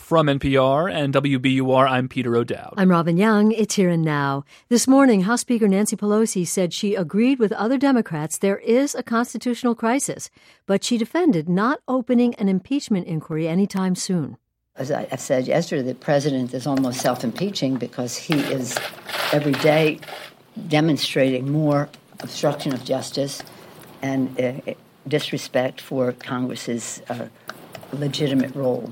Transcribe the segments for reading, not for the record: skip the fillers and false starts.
From NPR and WBUR, I'm Peter O'Dowd. I'm Robin Young. It's Here and Now. This morning, House Speaker Nancy Pelosi said she agreed with other Democrats there is a constitutional crisis, but she defended not opening an impeachment inquiry anytime soon. As I've said yesterday, the president is almost self-impeaching because he is every day demonstrating more obstruction of justice and disrespect for Congress's legitimate role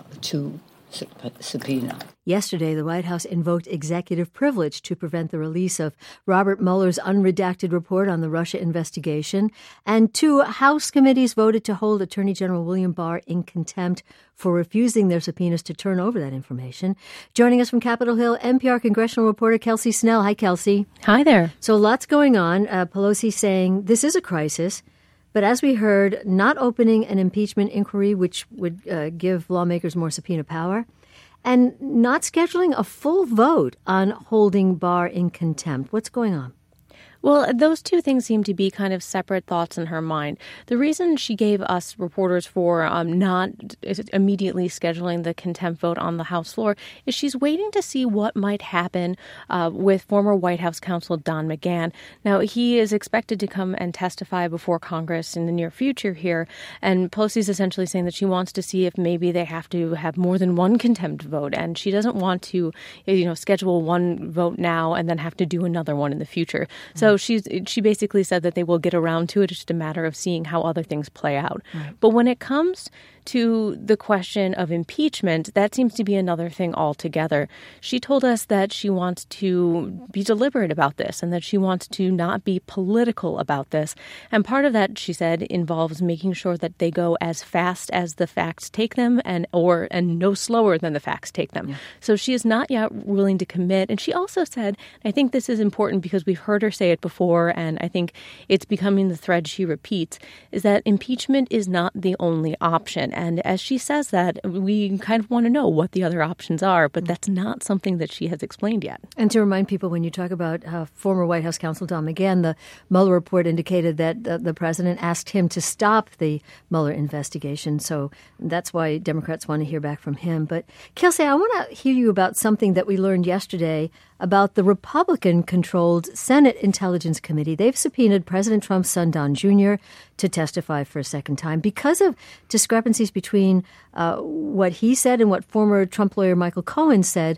to subpoena. Yesterday, the White House invoked executive privilege to prevent the release of Robert Mueller's unredacted report on the Russia investigation, and 2 House committees voted to hold Attorney General William Barr in contempt for refusing their subpoenas to turn over that information. Joining us from Capitol Hill, NPR congressional reporter Kelsey Snell. Hi, Kelsey. Hi there. So lots going on. Pelosi saying this is a crisis. But as we heard, not opening an impeachment inquiry, which would give lawmakers more subpoena power, and not scheduling a full vote on holding Barr in contempt. What's going on? Well, those two things seem to be kind of separate thoughts in her mind. The reason she gave us reporters for not immediately scheduling the contempt vote on the House floor is she's waiting to see what might happen with former White House counsel Don McGahn. Now, he is expected to come and testify before Congress in the near future here, and Pelosi's essentially saying that she wants to see if maybe they have to have more than one contempt vote, and she doesn't want to, schedule one vote now and then have to do another one in the future. So she basically said that they will get around to it. It's just a matter of seeing how other things play out. Right. But when it comes to the question of impeachment, that seems to be another thing altogether. She told us that she wants to be deliberate about this and that she wants to not be political about this. And part of that, she said, involves making sure that they go as fast as the facts take them and no slower than the facts take them. Yeah. So she is not yet willing to commit. And she also said, I think this is important because we've heard her say it before, and I think it's becoming the thread she repeats, is that impeachment is not the only option. And as she says that, we kind of want to know what the other options are, but that's not something that she has explained yet. And to remind people, when you talk about former White House counsel Don McGahn, the Mueller report indicated that the president asked him to stop the Mueller investigation. So that's why Democrats want to hear back from him. But Kelsey, I want to hear you about something that we learned yesterday about the Republican-controlled Senate Intelligence Committee. They've subpoenaed President Trump's son, Don Jr., to testify for a second time because of discrepancies between what he said and what former Trump lawyer Michael Cohen said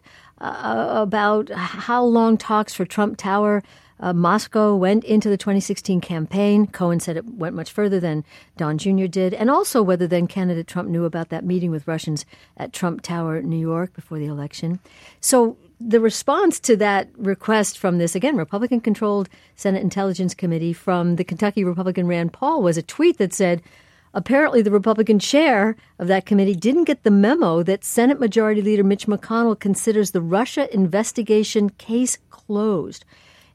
about how long talks for Trump Tower Moscow went into the 2016 campaign. Cohen said it went much further than Don Jr. did, and also whether then candidate Trump knew about that meeting with Russians at Trump Tower, New York, before the election. So the response to that request from this, again, Republican-controlled Senate Intelligence Committee from the Kentucky Republican Rand Paul was a tweet that said, apparently the Republican chair of that committee didn't get the memo that Senate Majority Leader Mitch McConnell considers the Russia investigation case closed.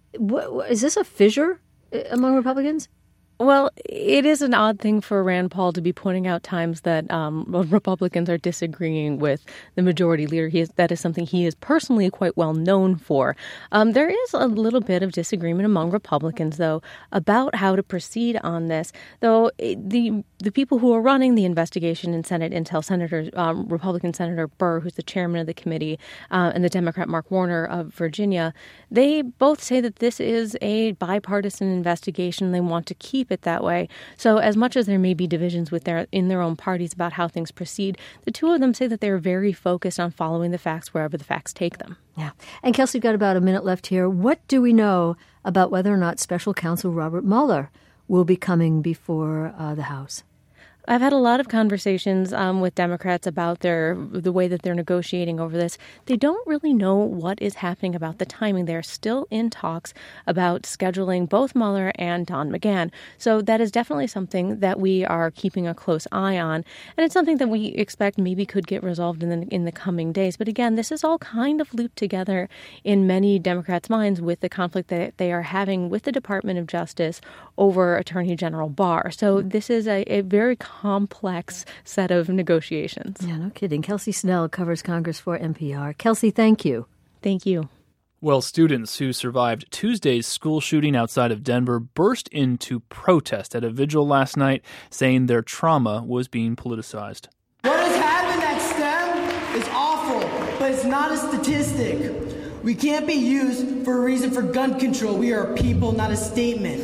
Is this a fissure among Republicans? Well, it is an odd thing for Rand Paul to be pointing out times that Republicans are disagreeing with the majority leader. That is something he is personally quite well known for. There is a little bit of disagreement among Republicans, though, about how to proceed on this. Though the people who are running the investigation in Senate Intel, Republican Senator Burr, who's the chairman of the committee, and the Democrat Mark Warner of Virginia, they both say that this is a bipartisan investigation. They want to keep it that way. So as much as there may be divisions in their own parties about how things proceed, the two of them say that they're very focused on following the facts wherever the facts take them. Yeah. And Kelsey, we've got about a minute left here. What do we know about whether or not Special Counsel Robert Mueller will be coming before the House? I've had a lot of conversations with Democrats about the way that they're negotiating over this. They don't really know what is happening about the timing. They're still in talks about scheduling both Mueller and Don McGahn. So that is definitely something that we are keeping a close eye on. And it's something that we expect maybe could get resolved in the coming days. But again, this is all kind of looped together in many Democrats' minds with the conflict that they are having with the Department of Justice over Attorney General Barr. So this is a very complex set of negotiations. Yeah, no kidding. Kelsey Snell covers Congress for NPR. Kelsey, thank you. Thank you. Well, students who survived Tuesday's school shooting outside of Denver burst into protest at a vigil last night, saying their trauma was being politicized. What has happened at STEM is awful, but it's not a statistic. We can't be used for a reason for gun control. We are a people, not a statement.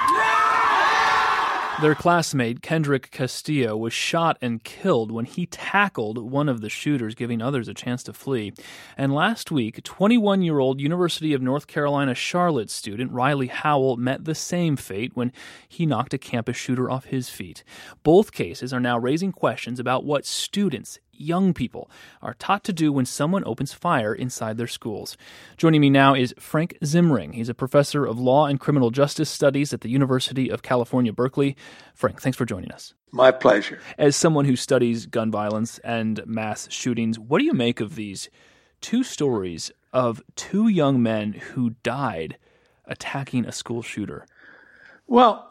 Their classmate, Kendrick Castillo, was shot and killed when he tackled one of the shooters, giving others a chance to flee. And last week, 21-year-old University of North Carolina Charlotte student Riley Howell met the same fate when he knocked a campus shooter off his feet. Both cases are now raising questions about what students, young people, are taught to do when someone opens fire inside their schools. Joining me now is Frank Zimring. He's a professor of law and criminal justice studies at the University of California, Berkeley. Frank, thanks for joining us. My pleasure. As someone who studies gun violence and mass shootings, what do you make of these two stories of two young men who died attacking a school shooter? Well,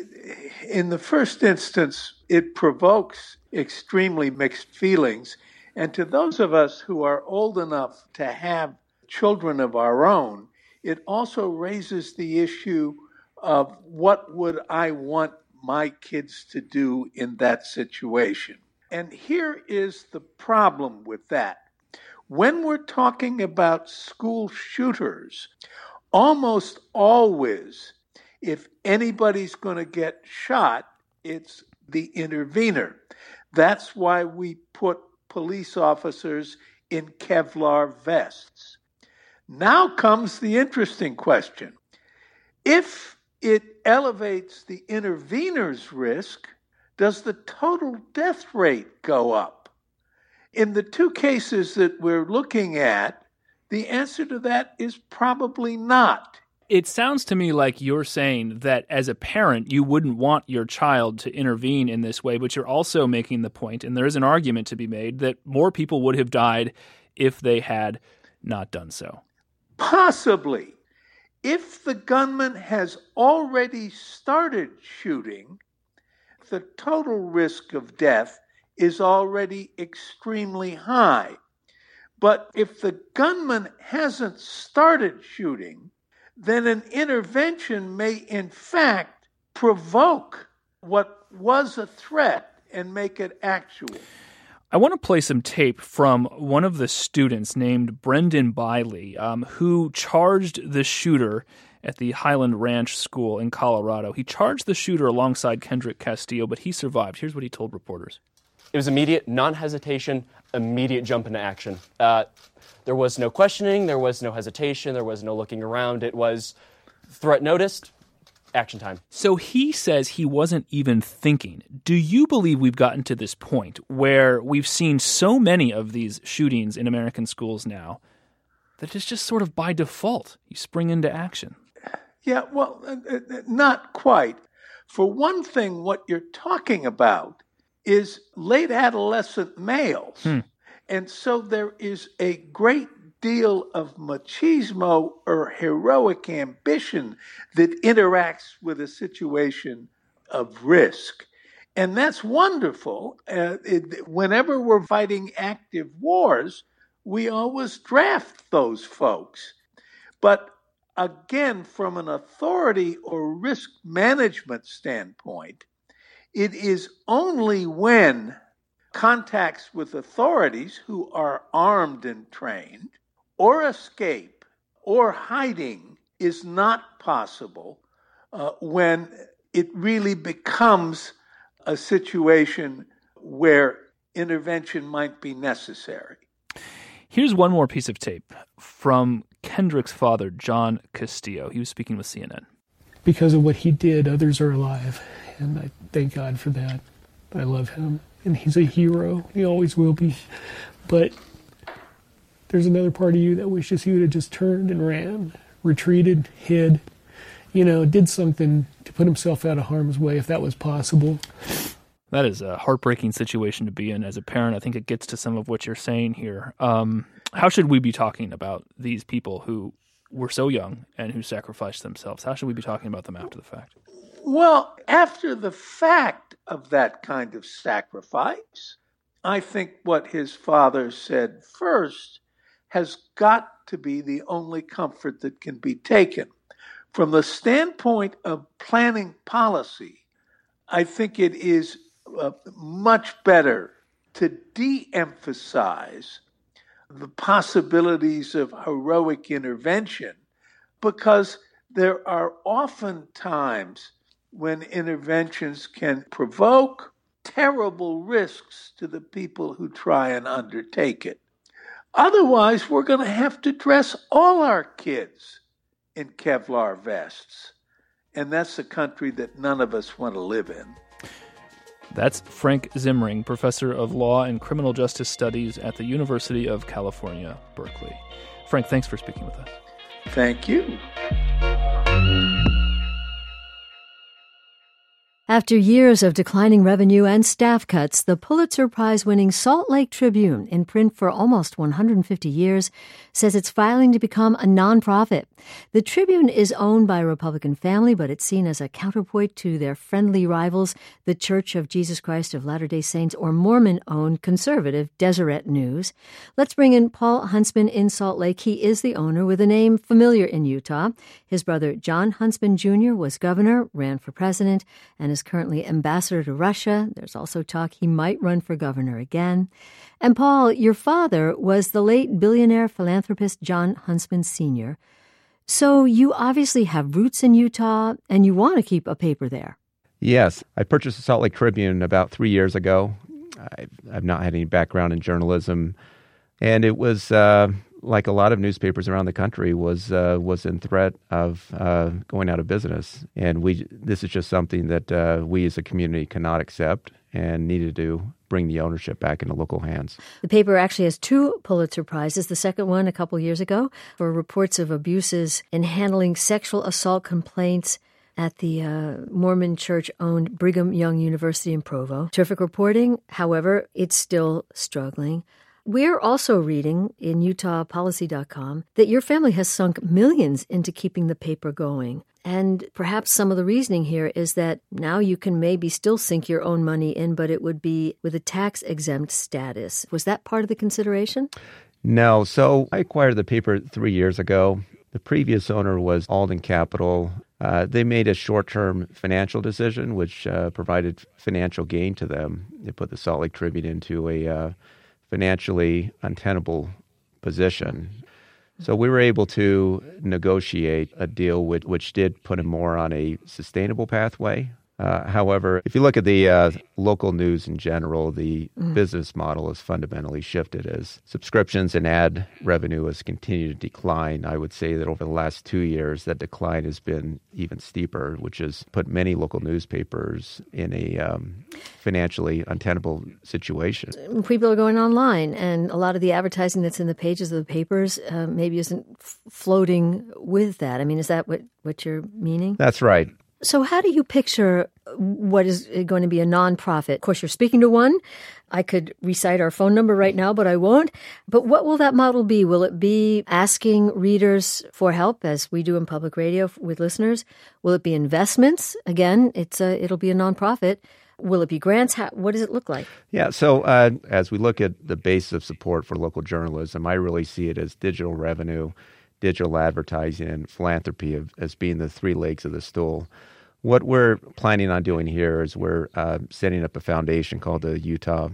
in the first instance, it provokes extremely mixed feelings. And to those of us who are old enough to have children of our own, it also raises the issue of what would I want my kids to do in that situation. And here is the problem with that. When we're talking about school shooters, almost always, if anybody's going to get shot, it's the intervener. That's why we put police officers in Kevlar vests. Now comes the interesting question. If it elevates the intervener's risk, does the total death rate go up? In the two cases that we're looking at, the answer to that is probably not. It sounds to me like you're saying that as a parent, you wouldn't want your child to intervene in this way, but you're also making the point, and there is an argument to be made, that more people would have died if they had not done so. Possibly. If the gunman has already started shooting, the total risk of death is already extremely high. But if the gunman hasn't started shooting, then an intervention may in fact provoke what was a threat and make it actual. I want to play some tape from one of the students named Brendan Biley, who charged the shooter at the Highland Ranch School in Colorado. He charged the shooter alongside Kendrick Castillo, but he survived. Here's what he told reporters. It was immediate, non-hesitation, immediate jump into action. There was no questioning, there was no hesitation, there was no looking around. It was threat noticed, action time. So he says he wasn't even thinking. Do you believe we've gotten to this point where we've seen so many of these shootings in American schools now that it's just sort of by default you spring into action? Yeah, well, not quite. For one thing, what you're talking about is late adolescent males. And so there is a great deal of machismo or heroic ambition that interacts with a situation of risk. And that's wonderful. Whenever we're fighting active wars, we always draft those folks. But again, from an authority or risk management standpoint, it is only when contacts with authorities who are armed and trained, or escape, or hiding is not possible when it really becomes a situation where intervention might be necessary. Here's one more piece of tape from Kendrick's father, John Castillo. He was speaking with CNN. Because of what he did, others are alive, and I thank God for that. I love him, and he's a hero. He always will be. But there's another part of you that wishes he would have just turned and ran, retreated, hid, did something to put himself out of harm's way if that was possible. That is a heartbreaking situation to be in as a parent. I think it gets to some of what you're saying here. How should we be talking about these people who were so young and who sacrificed themselves? How should we be talking about them after the fact? Well, after the fact of that kind of sacrifice, I think what his father said first has got to be the only comfort that can be taken. From the standpoint of planning policy, I think it is much better to de-emphasize the possibilities of heroic intervention, because there are often times when interventions can provoke terrible risks to the people who try and undertake it. Otherwise, we're going to have to dress all our kids in Kevlar vests. And that's a country that none of us want to live in. That's Frank Zimring, professor of law and criminal justice studies at the University of California, Berkeley. Frank, thanks for speaking with us. Thank you. After years of declining revenue and staff cuts, the Pulitzer Prize-winning Salt Lake Tribune, in print for almost 150 years, says it's filing to become a nonprofit. The Tribune is owned by a Republican family, but it's seen as a counterpoint to their friendly rivals, the Church of Jesus Christ of Latter-day Saints, or Mormon-owned conservative Deseret News. Let's bring in Paul Huntsman in Salt Lake. He is the owner with a name familiar in Utah. His brother John Huntsman Jr. was governor, ran for president, and is currently ambassador to Russia. There's also talk he might run for governor again. And Paul, your father was the late billionaire philanthropist John Huntsman Sr. So you obviously have roots in Utah, and you want to keep a paper there. Yes. I purchased the Salt Lake Tribune about 3 years ago. I've not had any background in journalism, and it was like a lot of newspapers around the country, was in threat of going out of business. And this is just something that we as a community cannot accept and needed to bring the ownership back into local hands. The paper actually has 2 Pulitzer Prizes, the second one a couple years ago for reports of abuses in handling sexual assault complaints at the Mormon Church-owned Brigham Young University in Provo. Terrific reporting. However, it's still struggling. We're also reading in UtahPolicy.com that your family has sunk millions into keeping the paper going. And perhaps some of the reasoning here is that now you can maybe still sink your own money in, but it would be with a tax-exempt status. Was that part of the consideration? No. So I acquired the paper 3 years ago. The previous owner was Alden Capital. They made a short-term financial decision, which provided financial gain to them. They put the Salt Lake Tribune into a financially untenable position. So we were able to negotiate a deal which did put him more on a sustainable pathway. However, if you look at the local news in general, the business model has fundamentally shifted as subscriptions and ad revenue has continued to decline. I would say that over the last 2 years, that decline has been even steeper, which has put many local newspapers in a financially untenable situation. People are going online, and a lot of the advertising that's in the pages of the papers maybe isn't floating with that. I mean, is that what you're meaning? That's right. So how do you picture what is going to be a nonprofit? Of course, you're speaking to one. I could recite our phone number right now, but I won't. But what will that model be? Will it be asking readers for help, as we do in public radio with listeners? Will it be investments? Again, it'll be a nonprofit. Will it be grants? What does it look like? Yeah, so as we look at the base of support for local journalism, I really see it as digital revenue, digital advertising, and philanthropy as being the 3 legs of the stool. What we're planning on doing here is we're setting up a foundation called the Utah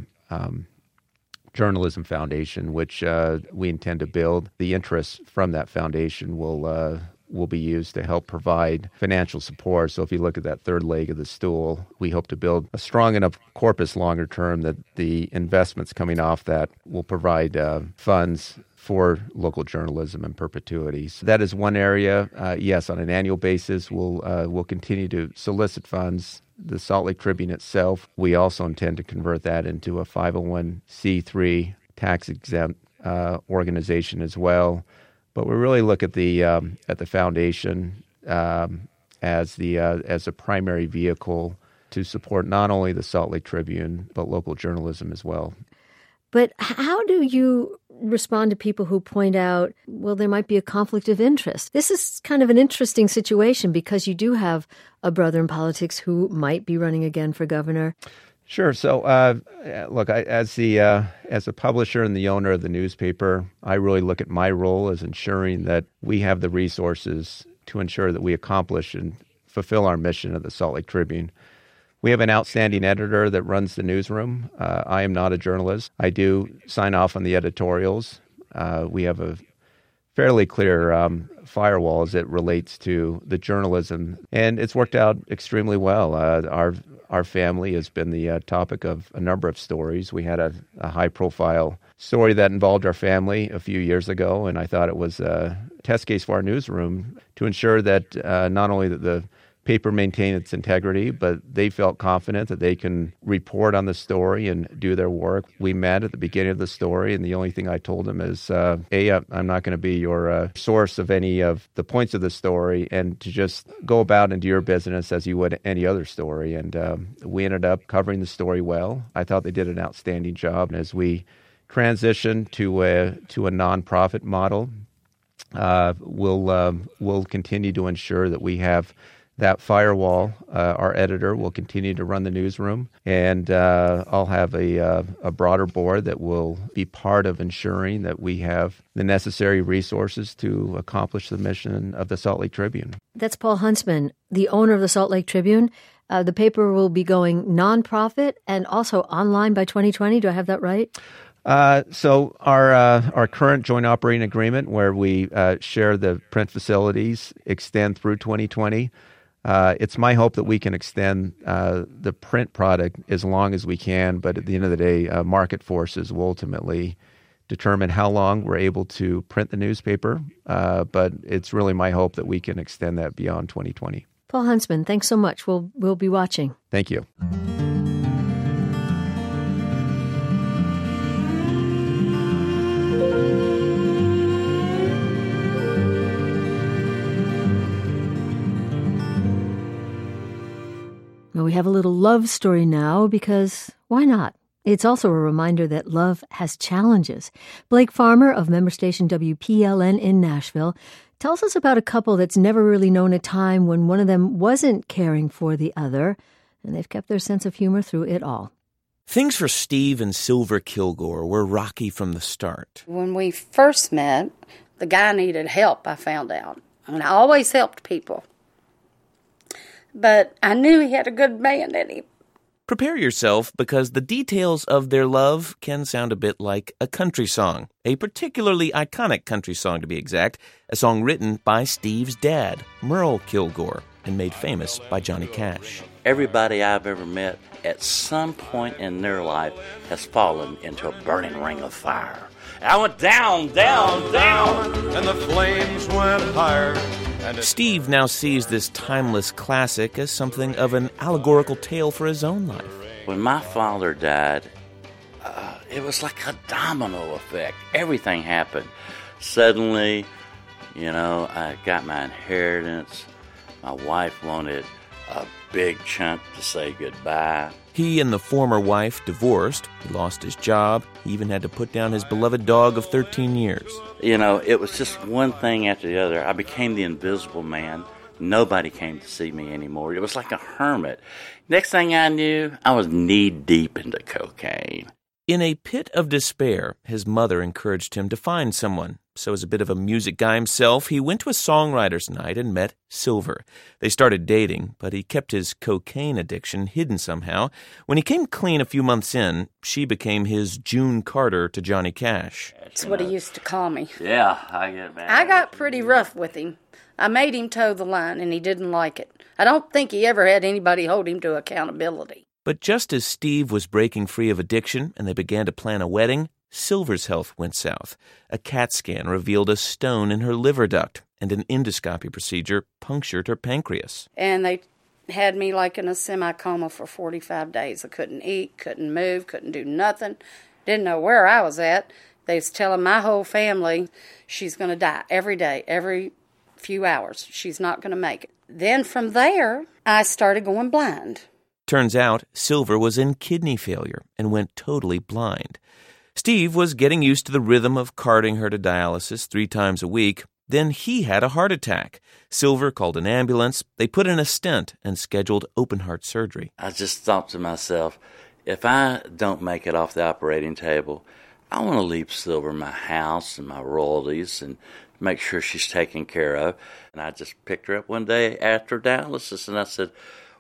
Journalism Foundation, which we intend to build. The interest from that foundation will be used to help provide financial support. So if you look at that 3rd leg of the stool, we hope to build a strong enough corpus longer term that the investments coming off that will provide funds for local journalism in perpetuity. So that is one area. Yes, on an annual basis, we'll continue to solicit funds. The Salt Lake Tribune itself, we also intend to convert that into a 501c3 tax-exempt organization as well. But we really look at the foundation as a primary vehicle to support not only the Salt Lake Tribune but local journalism as well. But how do you respond to people who point out, well, there might be a conflict of interest? This is kind of an interesting situation because you do have a brother in politics who might be running again for governor. Sure. So, look, as a publisher and the owner of the newspaper, I really look at my role as ensuring that we have the resources to ensure that we accomplish and fulfill our mission at the Salt Lake Tribune. We have an outstanding editor that runs the newsroom. I am not a journalist. I do sign off on the editorials. We have a fairly clear firewall as it relates to the journalism, and it's worked out extremely well. Our family has been the topic of a number of stories. We had a high-profile story that involved our family a few years ago, and I thought it was a test case for our newsroom to ensure that not only that the paper maintained its integrity, but they felt confident that they can report on the story and do their work. We met at the beginning of the story, and the only thing I told them is, I'm not going to be your source of any of the points of the story, and to just go about and do your business as you would any other story. And we ended up covering the story well. I thought they did an outstanding job. And as we transition to a nonprofit model, we'll continue to ensure that we have that firewall. Our editor will continue to run the newsroom, and I'll have a broader board that will be part of ensuring that we have the necessary resources to accomplish the mission of the Salt Lake Tribune. That's Paul Huntsman, the owner of the Salt Lake Tribune. The paper will be going nonprofit and also online by 2020. Do I have that right? So our current joint operating agreement, where we share the print facilities, extend through 2020. It's my hope that we can extend the print product as long as we can, but at the end of the day, market forces will ultimately determine how long we're able to print the newspaper, but it's really my hope that we can extend that beyond 2020. Paul Huntsman, thanks so much. We'll be watching. Thank you. Well, we have a little love story now because why not? It's also a reminder that love has challenges. Blake Farmer of member station WPLN in Nashville tells us about a couple that's never really known a time when one of them wasn't caring for the other, and they've kept their sense of humor through it all. Things for Steve and Silver Kilgore were rocky from the start. When we first met, the guy needed help, I found out. And I always helped people. But I knew he had a good man in him. Prepare yourself, because the details of their love can sound a bit like a country song. A particularly iconic country song, to be exact. A song written by Steve's dad, Merle Kilgore, and made famous by Johnny Cash. Everybody I've ever met at some point in their life has fallen into a burning ring of fire. I went down, down, down, and the flames went higher. Steve now sees this timeless classic as something of an allegorical tale for his own life. When my father died, it was like a domino effect. Everything happened. Suddenly, I got my inheritance. My wife wanted a big chunk to say goodbye. He and the former wife divorced. He lost his job. He even had to put down his beloved dog of 13 years. It was just one thing after the other. I became the invisible man. Nobody came to see me anymore. It was like a hermit. Next thing I knew, I was knee-deep into cocaine. In a pit of despair, his mother encouraged him to find someone. So as a bit of a music guy himself, he went to a songwriter's night and met Silver. They started dating, but he kept his cocaine addiction hidden somehow. When he came clean a few months in, she became his June Carter to Johnny Cash. That's what he used to call me. Yeah, I get mad. I got pretty rough with him. I made him toe the line, and he didn't like it. I don't think he ever had anybody hold him to accountability. But just as Steve was breaking free of addiction and they began to plan a wedding, Silver's health went south. A CAT scan revealed a stone in her liver duct, and an endoscopy procedure punctured her pancreas. And they had me like in a semi-coma for 45 days. I couldn't eat, couldn't move, couldn't do nothing. Didn't know where I was at. They was telling my whole family she's going to die every day, every few hours. She's not going to make it. Then from there, I started going blind. Turns out, Silver was in kidney failure and went totally blind. Steve was getting used to the rhythm of carting her to dialysis 3 times a week. Then he had a heart attack. Silver called an ambulance. They put in a stent and scheduled open-heart surgery. I just thought to myself, if I don't make it off the operating table, I want to leave Silver my house and my royalties and make sure she's taken care of. And I just picked her up one day after dialysis, and I said,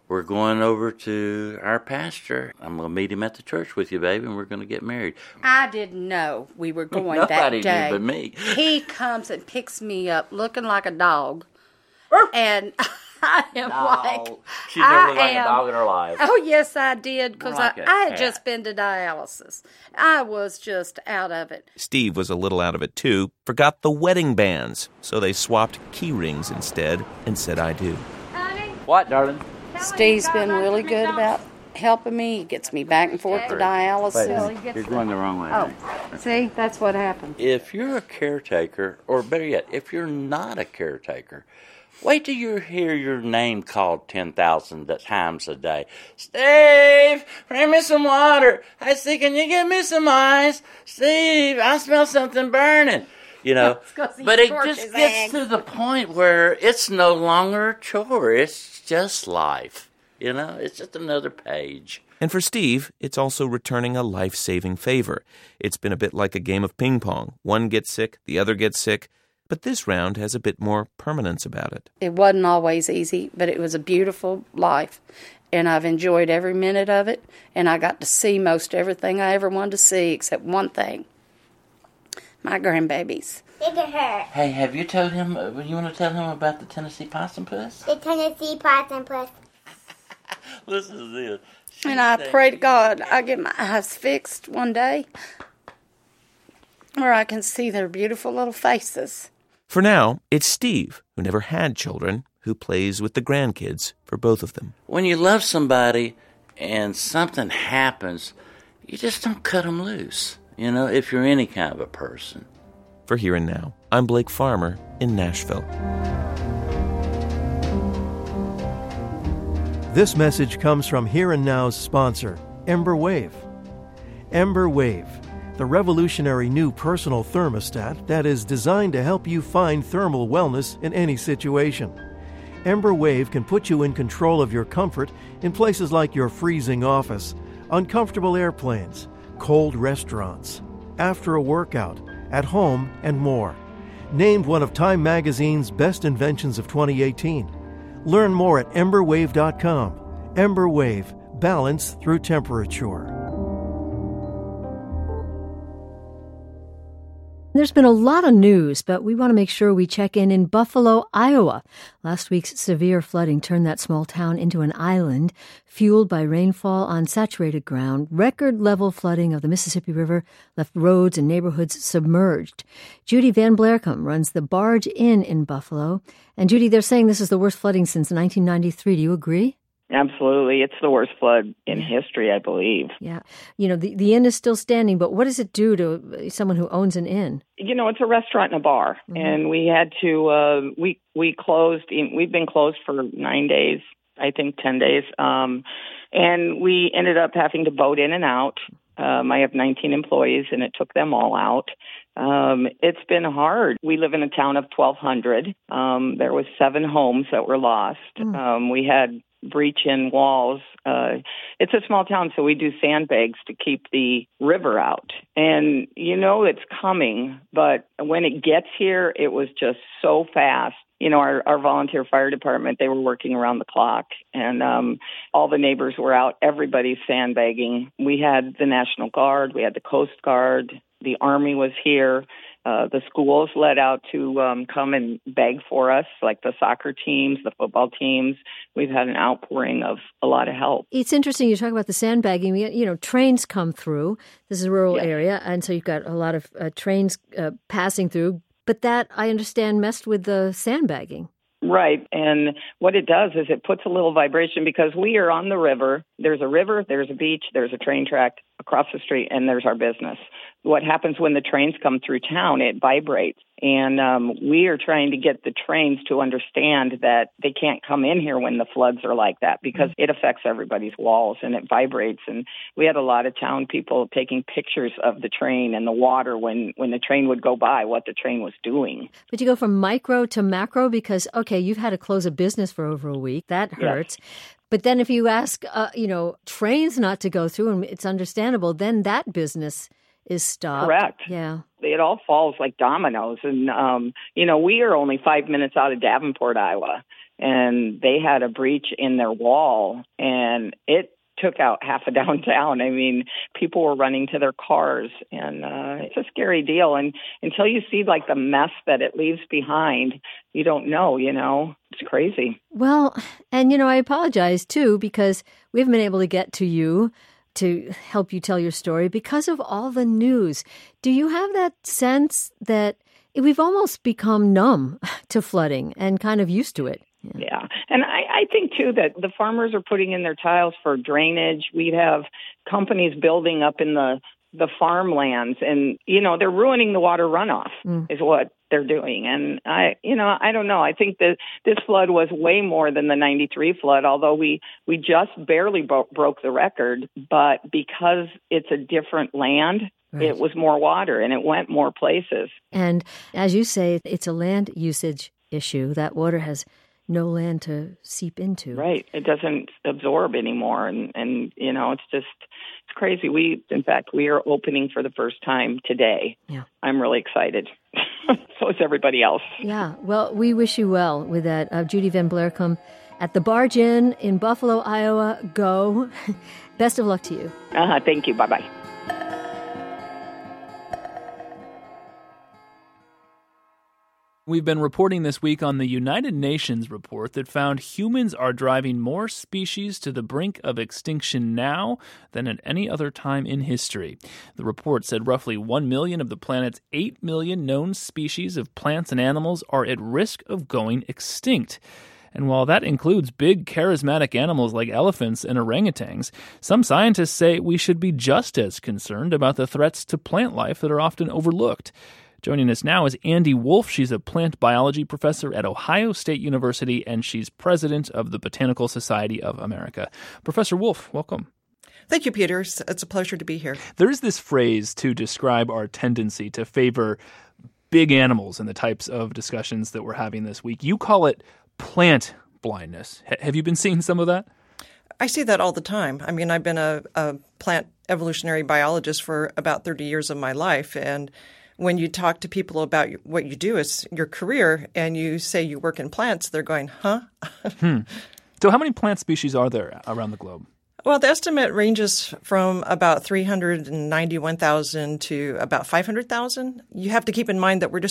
we're going over to our pastor. I'm going to meet him at the church with you, baby, and we're going to get married. I didn't know we were going that day. Nobody knew but me. He comes and picks me up looking like a dog. And I am like... She's never looked like a dog in her life. Oh, yes, I did, because Like a I had cat. just been to dialysis. I was just out of it. Steve was a little out of it, too, forgot the wedding bands, so they swapped key rings instead and said, I do. What, darling? Steve's been really good about helping me. He gets me back and forth to dialysis. You're going the wrong way. Oh, see, that's what happened. If you're a caretaker, or better yet, if you're not a caretaker, wait till you hear your name called 10,000 times a day. Steve, bring me some water. I say, can you get me some ice? Steve, I smell something burning. You know, but it just gets to the point where it's no longer a chore. It's just life. You know, it's just another page. And for Steve, it's also returning a life-saving favor. It's been a bit like a game of ping pong. One gets sick, the other gets sick. But this round has a bit more permanence about it. It wasn't always easy, but it was a beautiful life. And I've enjoyed every minute of it. And I got to see most everything I ever wanted to see, except one thing. My grandbabies. Look at her. Hey, have you told him, you want to tell him about the Tennessee Possum Puss? The Tennessee Possum Puss. Listen to this. And I pray to God I get my eyes fixed one day where I can see their beautiful little faces. For now, it's Steve, who never had children, who plays with the grandkids for both of them. When you love somebody and something happens, you just don't cut them loose, you know, if you're any kind of a person. For Here and Now, I'm Blake Farmer in Nashville. This message comes from Here and Now's sponsor, Ember Wave. Ember Wave, the revolutionary new personal thermostat that is designed to help you find thermal wellness in any situation. Ember Wave can put you in control of your comfort in places like your freezing office, uncomfortable airplanes, cold restaurants, after a workout, at home, and more. Named one of Time Magazine's best inventions of 2018. Learn more at emberwave.com. Emberwave, balance through temperature. There's been a lot of news, but we want to make sure we check in Buffalo, Iowa. Last week's severe flooding turned that small town into an island, fueled by rainfall on saturated ground. Record-level flooding of the Mississippi River left roads and neighborhoods submerged. Judy Van Blercom runs the Barge Inn in Buffalo. And Judy, they're saying this is the worst flooding since 1993. Do you agree? Absolutely. It's the worst flood in history, I believe. Yeah. You know, the inn is still standing, but what does it do to someone who owns an inn? You know, it's a restaurant and a bar. Mm-hmm. And we had to, we closed, we've been closed for 9 days, I think 10 days. And we ended up having to boat in and out. I have 19 employees, and it took them all out. It's been hard. We live in a town of 1,200. There was 7 homes that were lost. We had breach in walls. It's a small town, so we do sandbags to keep the river out. And you know it's coming, but when it gets here, it was just so fast. You know, our volunteer fire department, they were working around the clock, and all the neighbors were out. Everybody's sandbagging. We had the National Guard. We had the Coast Guard. The Army was here. The schools let out to come and beg for us, like the soccer teams, the football teams. We've had an outpouring of a lot of help. It's interesting you talk about the sandbagging. You know, trains come through. This is a rural area, and so you've got a lot of trains passing through. But that, I understand, messed with the sandbagging. Right. And what it does is it puts a little vibration because we are on the river. There's a river, there's a beach, there's a train track across the street, and there's our business. What happens when the trains come through town, it vibrates. And we are trying to get the trains to understand that they can't come in here when the floods are like that because it affects everybody's walls and it vibrates. And we had a lot of town people taking pictures of the train and the water when the train would go by, what the train was doing. But you go from micro to macro because, okay, you've had to close a business for over a week. That hurts. Yes. But then if you ask, trains not to go through, and it's understandable, then that business is stopped. Correct. Yeah. It all falls like dominoes. And, we are only 5 minutes out of Davenport, Iowa. and they had a breach in their wall, and it took out half of downtown. I mean, people were running to their cars, and it's a scary deal. And until you see like the mess that it leaves behind, you don't know, it's crazy. Well, and I apologize too, because we haven't been able to get to you to help you tell your story because of all the news. Do you have that sense that we've almost become numb to flooding and kind of used to it? Yeah. And I think, too, that the farmers are putting in their tiles for drainage. We have companies building up in the farmlands, and, they're ruining the water runoff is what they're doing. And I don't know. I think that this flood was way more than the 93 flood, although we just barely broke the record. But because it's a different land, right, it was more water and it went more places. And as you say, it's a land usage issue. That water has no land to seep into. Right. It doesn't absorb anymore. And it's crazy. We are opening for the first time today. Yeah. I'm really excited. So is everybody else. Yeah. Well, we wish you well with that. Judy Van Blericum at the Barge Inn in Buffalo, Iowa. Go. Best of luck to you. Thank you. Bye-bye. We've been reporting this week on the United Nations report that found humans are driving more species to the brink of extinction now than at any other time in history. The report said roughly 1 million of the planet's 8 million known species of plants and animals are at risk of going extinct. And while that includes big, charismatic animals like elephants and orangutans, some scientists say we should be just as concerned about the threats to plant life that are often overlooked. Joining us now is Andi Wolf. She's a plant biology professor at Ohio State University, and she's president of the Botanical Society of America. Professor Wolf, welcome. Thank you, Peter. It's a pleasure to be here. There is this phrase to describe our tendency to favor big animals in the types of discussions that we're having this week. You call it plant blindness. Have you been seeing some of that? I see that all the time. I mean, I've been a plant evolutionary biologist for about 30 years of my life, and when you talk to people about what you do as your career and you say you work in plants, they're going, huh? So how many plant species are there around the globe? Well, the estimate ranges from about 391,000 to about 500,000. You have to keep in mind that we're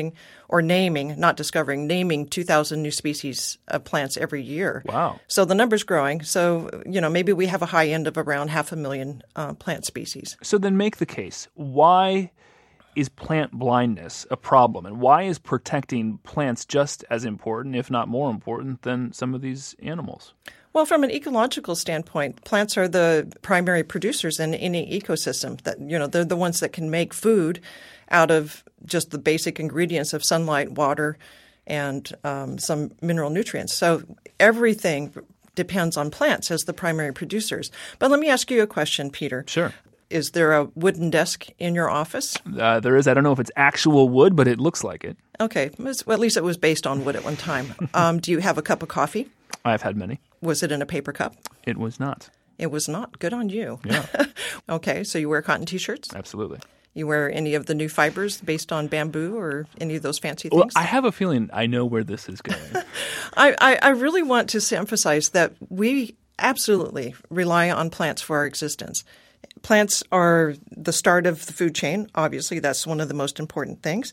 naming 2,000 new species of plants every year. Wow. So the number's growing. So, maybe we have a high end of around 500,000 plant species. So then make the case. Why is plant blindness a problem? And why is protecting plants just as important, if not more important, than some of these animals? Well, from an ecological standpoint, plants are the primary producers in any ecosystem. That they're the ones that can make food out of just the basic ingredients of sunlight, water, and some mineral nutrients. So everything depends on plants as the primary producers. But let me ask you a question, Peter. Sure. Is there a wooden desk in your office? There is. I don't know if it's actual wood, but it looks like it. Okay. Well, at least it was based on wood at one time. Do you have a cup of coffee? I've had many. Was it in a paper cup? It was not. It was not. Good on you. Yeah. Okay. So you wear cotton T-shirts? Absolutely. You wear any of the new fibers based on bamboo or any of those fancy things? Well, I have a feeling I know where this is going. I really want to emphasize that we absolutely rely on plants for our existence. Plants are the start of the food chain. Obviously, that's one of the most important things.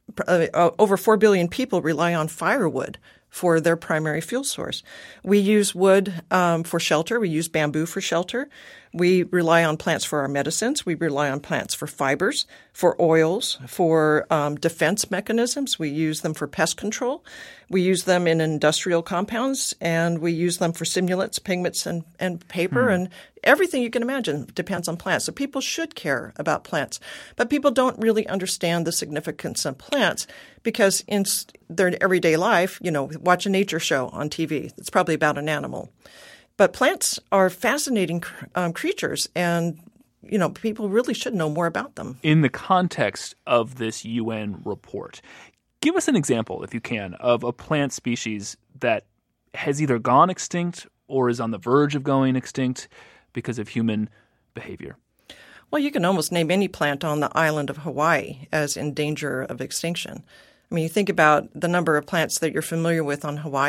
Over 4 billion people rely on firewood for their primary fuel source. We use wood for shelter. We use bamboo for shelter. We rely on plants for our medicines. We rely on plants for fibers, for oils, for defense mechanisms. We use them for pest control. We use them in industrial compounds, and we use them for stimulants, pigments, and paper, and everything you can imagine depends on plants. So people should care about plants. But people don't really understand the significance of plants because in their everyday life, watch a nature show on TV. It's probably about an animal. But plants are fascinating creatures, and people really should know more about them. In the context of this UN report, give us an example, if you can, of a plant species that has either gone extinct or is on the verge of going extinct because of human behavior. Well, you can almost name any plant on the island of Hawaii as in danger of extinction. I mean, you think about the number of plants that you're familiar with on Hawaii.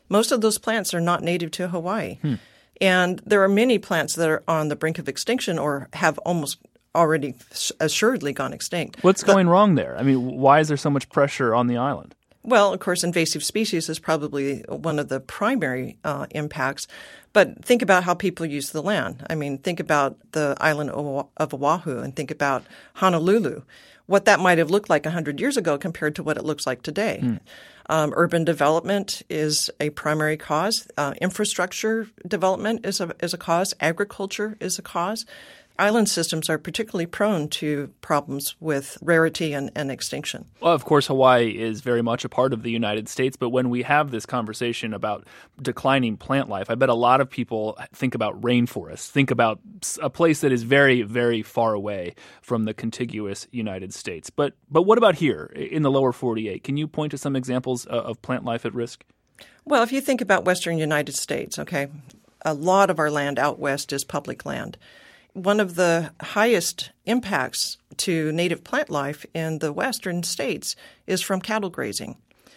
Most of those plants are not native to Hawaii. And there are many plants that are on the brink of extinction or have almost already assuredly gone extinct. What's going wrong there? I mean, why is there so much pressure on the island? Well, of course, invasive species is probably one of the primary impacts. But think about how people use the land. I mean, think about the island of Oahu and think about Honolulu, what that might have looked like 100 years ago compared to what it looks like today. Urban development is a primary cause. Infrastructure development is a cause. Agriculture is a cause. Island systems are particularly prone to problems with rarity and extinction. Well, of course, Hawaii is very much a part of the United States, but when we have this conversation about declining plant life, I bet a lot of people think about rainforests, think about a place that is very, very far away from the contiguous United States. But what about here in the lower 48? Can you point to some examples of plant life at risk? Well, if you think about western United States, okay, a lot of our land out west is public land. One of the highest impacts to native plant life in the western states is from cattle grazing.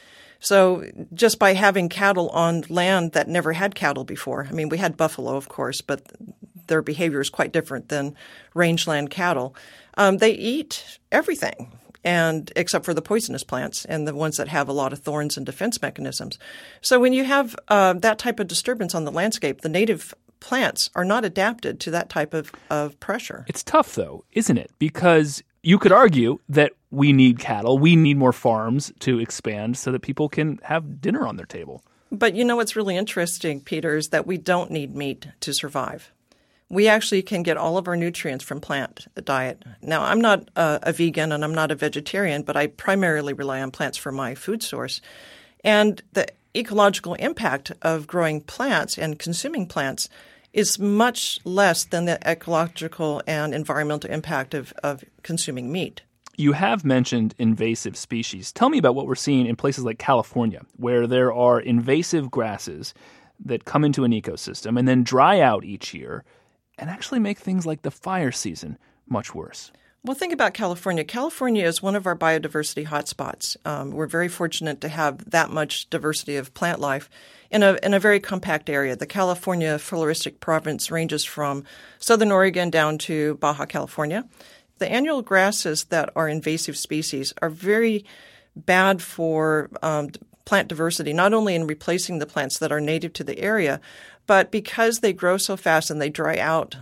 So just by having cattle on land that never had cattle before, I mean, we had buffalo, of course, but their behavior is quite different than rangeland cattle. They eat everything, and except for the poisonous plants and the ones that have a lot of thorns and defense mechanisms. So when you have that type of disturbance on the landscape, the native plants are not adapted to that type of pressure. It's tough, though, isn't it? Because you could argue that we need cattle, we need more farms to expand so that people can have dinner on their table. But you know what's really interesting, Peter, is that we don't need meat to survive. We actually can get all of our nutrients from plant diet. Now, I'm not a vegan and I'm not a vegetarian, but I primarily rely on plants for my food source. And the ecological impact of growing plants and consuming plants is much less than the ecological and environmental impact of consuming meat. You have mentioned invasive species. Tell me about what we're seeing in places like California, where there are invasive grasses that come into an ecosystem and then dry out each year and actually make things like the fire season much worse. Well, think about California. California is one of our biodiversity hotspots. We're very fortunate to have that much diversity of plant life in a very compact area. The California floristic province ranges from southern Oregon down to Baja California. The annual grasses that are invasive species are very bad for plant diversity, not only in replacing the plants that are native to the area, but because they grow so fast and they dry out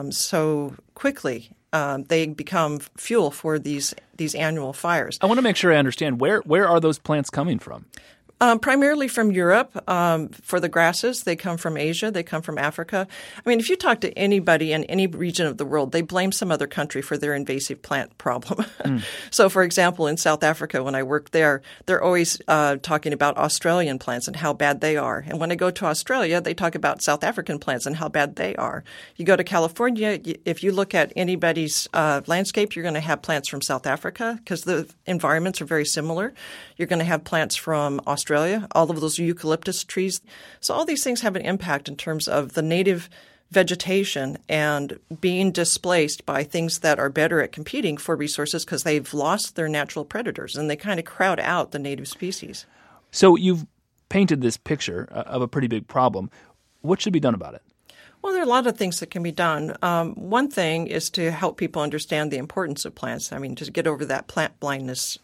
so quickly. They become fuel for these annual fires. I want to make sure I understand. Where are those plants coming from? Primarily from Europe. For the grasses, they come from Asia. They come from Africa. I mean, if you talk to anybody in any region of the world, they blame some other country for their invasive plant problem. So, for example, in South Africa, when I worked there, they're always talking about Australian plants and how bad they are. And when I go to Australia, they talk about South African plants and how bad they are. You go to California, if you look at anybody's landscape, you're going to have plants from South Africa because the environments are very similar. You're going to have plants from Australia, all of those eucalyptus trees. So all these things have an impact in terms of the native vegetation and being displaced by things that are better at competing for resources because they've lost their natural predators and they kind of crowd out the native species. So you've painted this picture of a pretty big problem. What should be done about it? Well, there are a lot of things that can be done. One thing is to help people understand the importance of plants. I mean, to get over that plant blindness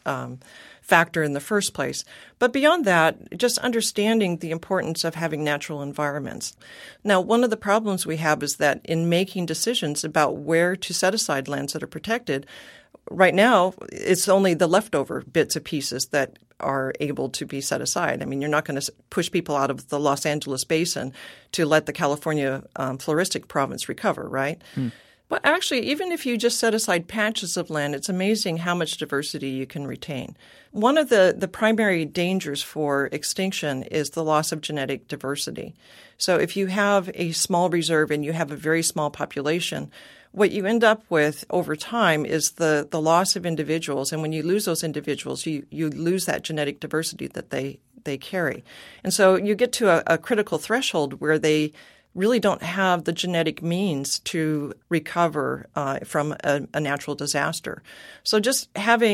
factor in the first place. But beyond that, just understanding the importance of having natural environments. Now, one of the problems we have is that in making decisions about where to set aside lands that are protected, right now, it's only the leftover bits and pieces that are able to be set aside. I mean, you're not going to push people out of the Los Angeles basin to let the California floristic province recover, right? But actually, even if you just set aside patches of land, it's amazing how much diversity you can retain. One of the primary dangers for extinction is the loss of genetic diversity. So if you have a small reserve and you have a very small population, what you end up with over time is the loss of individuals. And when you lose those individuals, you lose that genetic diversity that they carry. And so you get to a critical threshold where they really don't have the genetic means to recover from a natural disaster. So just having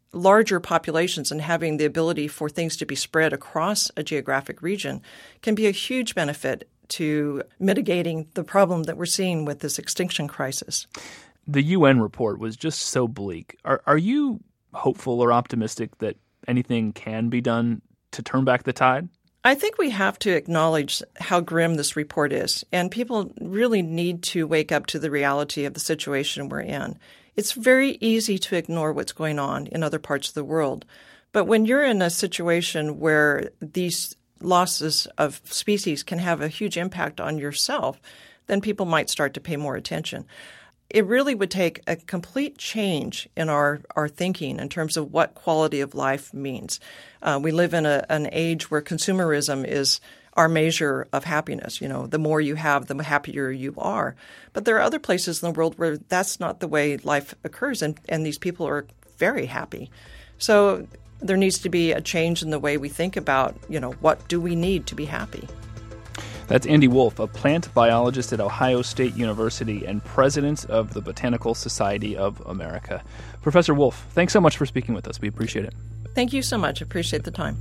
larger populations and having the ability for things to be spread across a geographic region can be a huge benefit to mitigating the problem that we're seeing with this extinction crisis. The UN report was just so bleak. Are you hopeful or optimistic that anything can be done to turn back the tide? I think we have to acknowledge how grim this report is, and people really need to wake up to the reality of the situation we're in. It's very easy to ignore what's going on in other parts of the world, but when you're in a situation where these losses of species can have a huge impact on yourself, then people might start to pay more attention. It really would take a complete change in our thinking in terms of what quality of life means. We live in an age where consumerism is our measure of happiness. You know, the more you have, the happier you are. But there are other places in the world where that's not the way life occurs, and these people are very happy. So there needs to be a change in the way we think about, what do we need to be happy? That's Andy Wolf, a plant biologist at Ohio State University and president of the Botanical Society of America. Professor Wolf, thanks so much for speaking with us. We appreciate it. Thank you so much. Appreciate the time.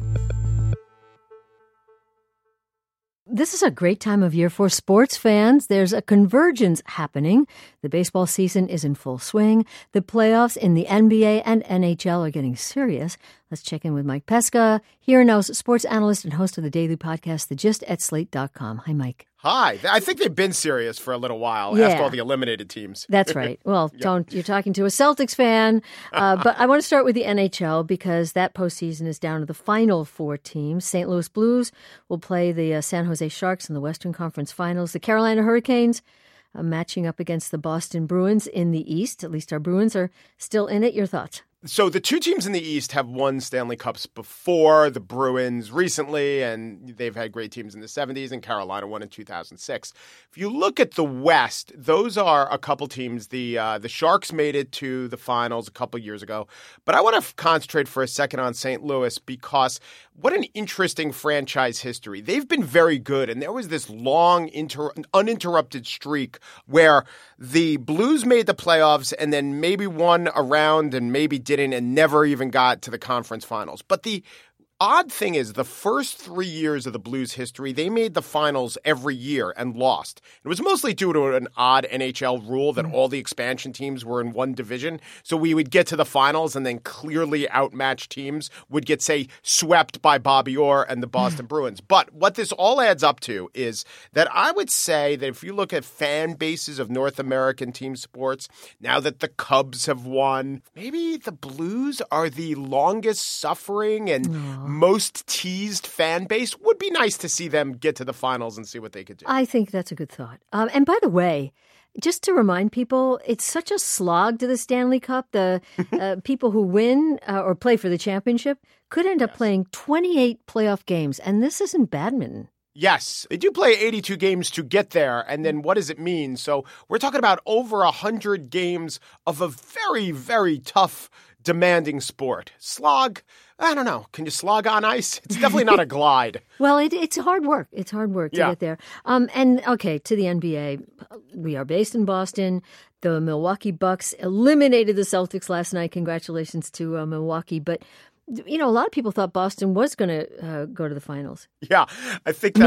This is a great time of year for sports fans. There's a convergence happening. The baseball season is in full swing. The playoffs in the NBA and NHL are getting serious. Let's check in with Mike Pesca, Here and Now's sports analyst and host of the daily podcast, The Gist at Slate.com. Hi, Mike. Hi. I think they've been serious for a little while. Yeah. Ask all the eliminated teams. That's right. Well, you're talking to a Celtics fan. But I want to start with the NHL because that postseason is down to the final four teams. St. Louis Blues will play the San Jose Sharks in the Western Conference Finals. The Carolina Hurricanes matching up against the Boston Bruins in the East. At least our Bruins are still in it. Your thoughts? So the two teams in the East have won Stanley Cups before, the Bruins recently, and they've had great teams in the 70s, and Carolina won in 2006. If you look at the West, those are a couple teams. The Sharks made it to the finals a couple years ago, but I want to concentrate for a second on St. Louis because what an interesting franchise history. They've been very good, and there was this long, uninterrupted streak where the Blues made the playoffs and then maybe won a round and maybe didn't and never even got to the conference finals. But the odd thing is the first 3 years of the Blues history, they made the finals every year and lost. It was mostly due to an odd NHL rule that all the expansion teams were in one division. So we would get to the finals and then clearly outmatched teams would get, say, swept by Bobby Orr and the Boston Bruins. But what this all adds up to is that I would say that if you look at fan bases of North American team sports, now that the Cubs have won, maybe the Blues are the longest suffering and most teased fan base. Would be nice to see them get to the finals and see what they could do. I think that's a good thought. And by the way, just to remind people, it's such a slog to the Stanley Cup. The people who win or play for the championship could end up playing 28 playoff games, and this isn't badminton. Yes, they do play 82 games to get there, and then what does it mean? So we're talking about over 100 games of a very, very tough, demanding sport. Slog, I don't know. Can you slog on ice? It's definitely not a glide. Well, it's hard work. It's hard work to get there. And okay, to the NBA, we are based in Boston. The Milwaukee Bucks eliminated the Celtics last night. Congratulations to Milwaukee. But a lot of people thought Boston was going to go to the finals. Yeah, I think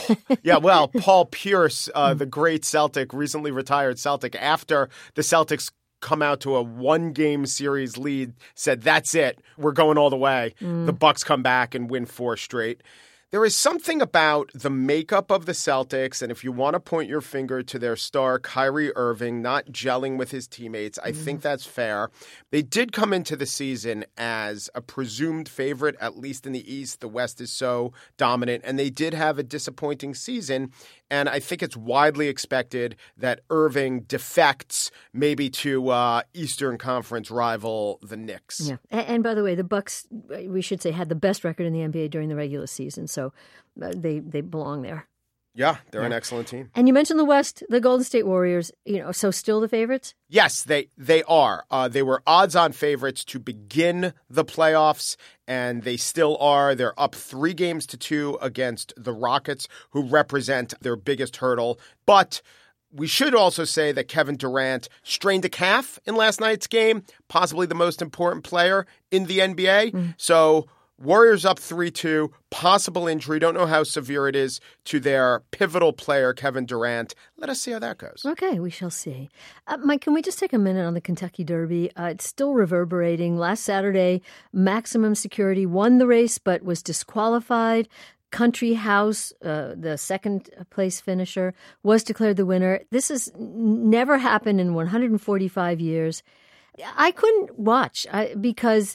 that Paul Pierce, the great Celtic, recently retired Celtic, after the Celtics come out to a one-game series lead, said, that's it. We're going all the way. The Bucks come back and win 4 straight. There is something about the makeup of the Celtics, and if you want to point your finger to their star, Kyrie Irving, not gelling with his teammates, I think that's fair. They did come into the season as a presumed favorite, at least in the East. The West is so dominant, and they did have a disappointing season. And I think it's widely expected that Irving defects maybe to Eastern Conference rival the Knicks. Yeah, and by the way, the Bucks, we should say, had the best record in the NBA during the regular season, so they belong there. Yeah, they're an excellent team. And you mentioned the West, the Golden State Warriors, so still the favorites? Yes, they are. They were odds-on favorites to begin the playoffs, and they still are. They're up 3-2 against the Rockets, who represent their biggest hurdle. But We should also say that Kevin Durant strained a calf in last night's game, possibly the most important player in the NBA. So Warriors up 3-2, possible injury. Don't know how severe it is to their pivotal player, Kevin Durant. Let us see how that goes. Okay, we shall see. Mike, can we just take a minute on the Kentucky Derby? It's still reverberating. Last Saturday, Maximum Security won the race but was disqualified. Country House, the second place finisher, was declared the winner. This has never happened in 145 years. I couldn't watch because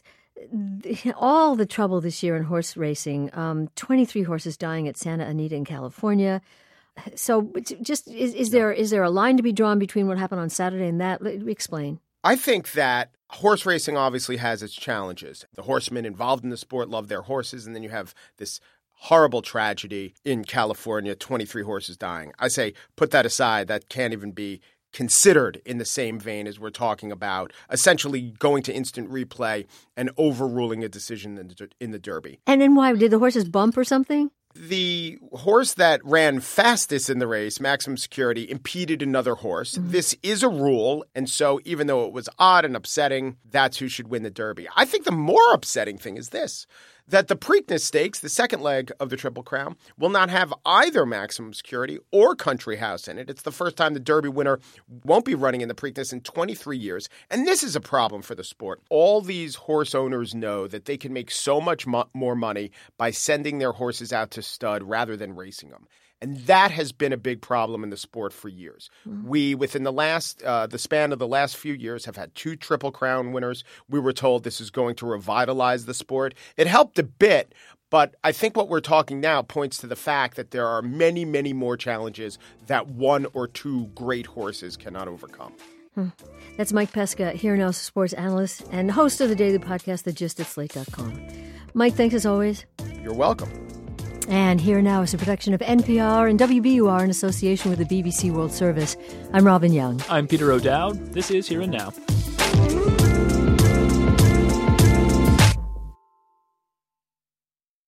all the trouble this year in horse racing, 23 horses dying at Santa Anita in California. So just is there a line to be drawn between what happened on Saturday and that? Explain. I think that horse racing obviously has its challenges. The horsemen involved in the sport love their horses, and then you have this horrible tragedy in California, 23 horses dying. I say put that aside. That can't even be considered in the same vein as we're talking about essentially going to instant replay and overruling a decision in the Derby. And then why? Did the horses bump or something? The horse that ran fastest in the race, Maximum Security, impeded another horse. This is a rule, and so even though it was odd and upsetting, that's who should win the Derby. I think the more upsetting thing is this, that the Preakness Stakes, the second leg of the Triple Crown, will not have either Maximum Security or Country House in it. It's the first time the Derby winner won't be running in the Preakness in 23 years, and this is a problem for the sport. All these horse owners know that they can make so much more money by sending their horses out to stud rather than racing them. And that has been a big problem in the sport for years. We, within the span of the last few years, have had 2 Triple Crown winners. We were told this is going to revitalize the sport. It helped a bit, but I think what we're talking now points to the fact that there are many, many more challenges that 1 or 2 great horses cannot overcome. That's Mike Pesca, Here Now sports analyst and host of the daily podcast, The Gist at Slate.com. Mike, thanks as always. You're welcome. And Here Now is a production of NPR and WBUR in association with the BBC World Service. I'm Robin Young. I'm Peter O'Dowd. This is Here and Now.